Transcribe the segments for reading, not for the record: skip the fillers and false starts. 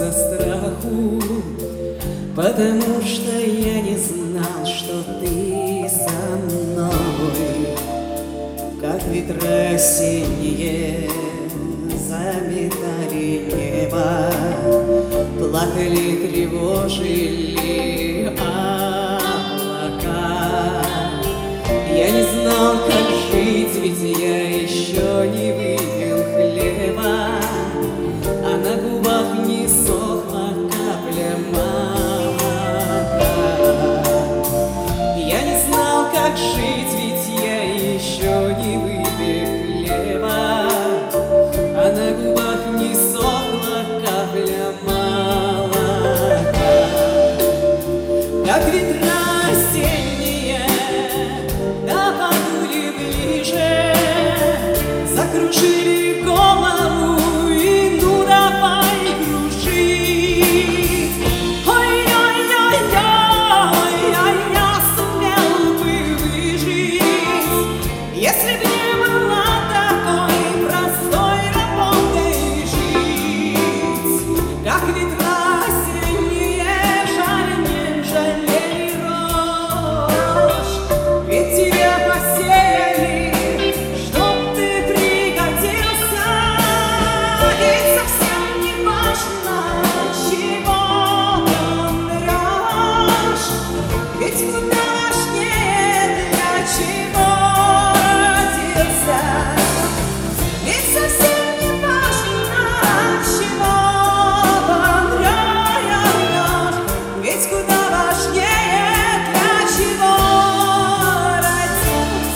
из-за страху, потому что я не знал, что ты со мной. Как ветры осенние заметали небо, плакали, тревожили облака. Я не знал, как жить, ведь я еще не выпил хлеба, а на губах не сохла капля молока. Я не знал, как жить, ведь я еще не выпил хлеба, а на губах не сохла капля молока. Как ветра осенние да подули ближе, закружили голову и ну давай кружить. Ой-ой-ой-ой, я сумел бы выжить, если б не была такой простой работой жить. Как ветра осенние не жалели рожь, ведь тебя посеяли, чтоб ты пригодился. Ведь совсем не важно, чего помрешь, ведь куда важнее, для чего родился. Ведь совсем не важно, чего помрешь, ведь куда важнее, для чего родился.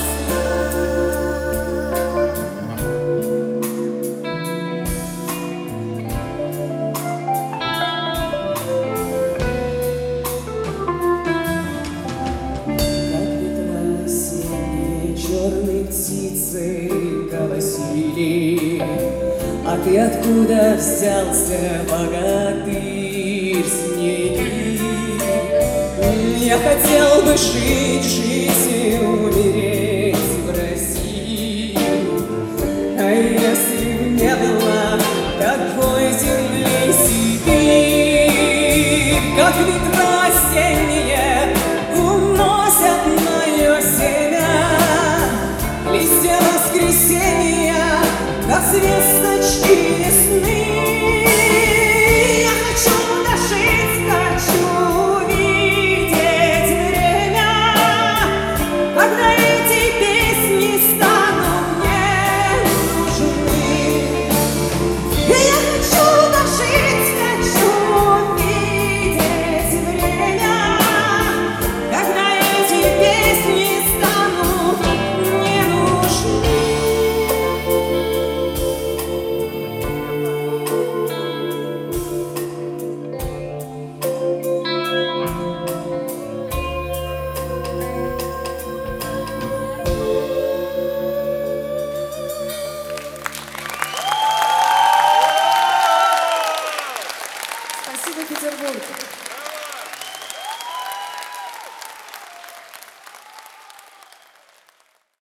Как ветра осенние черные птицы голосили, а ты откуда взялся, богатырь снеги? Я хотел бы жить и умереть в России, а если б не было такой земли Сибирь. Как ветра осенние уносят мое семя, листья воскресенья, как звездочки весны. Я хочу дожить, хочу увидеть время, когда эти песни станут мне нужны. Я хочу дожить, хочу увидеть время, когда эти песни станут мне нужны. Спасибо, Петербург.